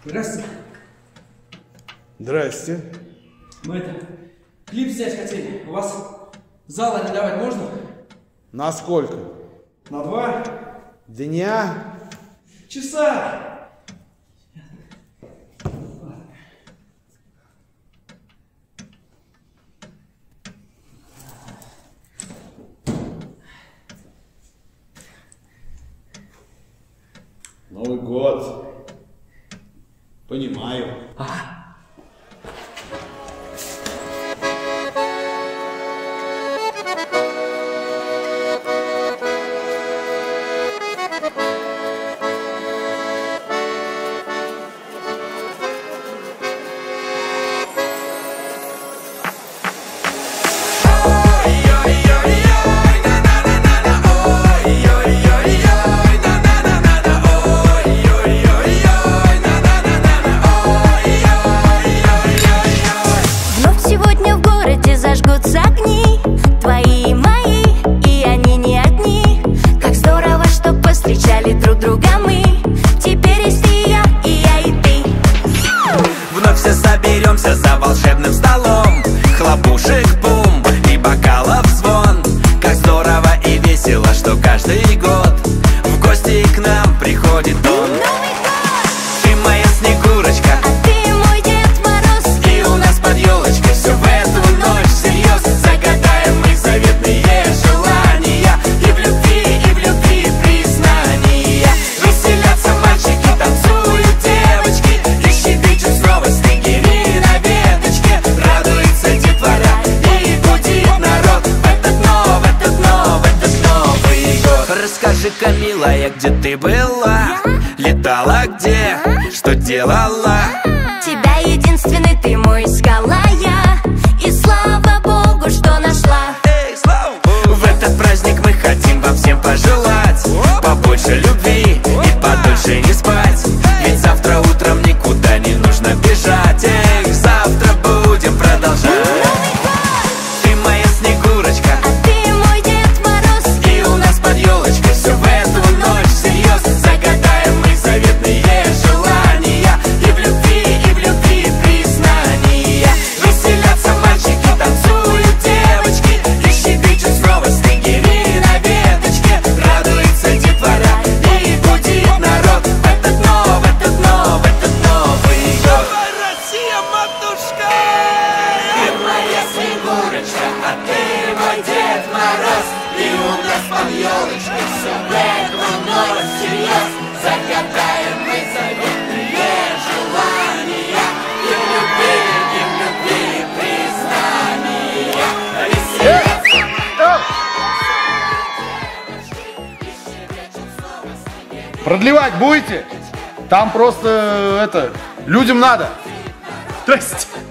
Здравствуйте. Здрасте. Мы клип снять хотели. У вас зал арендовать можно? На сколько? На 2 дня? часа. Новый год. Понимаю. Сегодня в городе зажгутся огни, твои и мои, и они не одни. Как здорово, что повстречали друг друга мы. Теперь есть и я, и ты. Вновь все соберемся за волшебным столом. Хлопушек бум и бокалов звон. Как здорово и весело, что каждый год в гости к нам приходит он. Ты моя Снегурочка, а ты мой Дед Мороз. и у нас под елочкой все в эту ночь всерьез. Загадаем мы заветные желания, и в любви признания. Веселятся мальчики, танцуют девочки, и щебечут снова снегири на веточке. Радуется детвора и гудит народ в этот Новый год. Расскажи-ка, милая, где ты была? Летала где? Что делала? Тебя единственный, ты мой искала я. И слава Богу, что нашла. Эй, слава Богу! В этот праздник мы хотим вам всем пожелать побольше любви и подольше не спать. Ведь завтра утром никуда не нужно бежать. Эх, завтра будем продолжать. Ты моя Снегурочка, А ты мой Дед Мороз. и у нас под елочкой все в эту ночь всерьез. Загадаем мы заветные желания, и в любви признания. Веселятся мальчики, танцуют девочки, и щебечут снова снегири на веточке. Радуется детвора и гудит народ в этот Новый год. Россия, матушка! Ты моя Снегурочка, а ты мой Дед Мороз, и у нас под елочкой все в эту ночь всерьез. Загадаем мы заветные желания, и в любви признания. Продлевать будете? Там просто людям надо. Здрасте.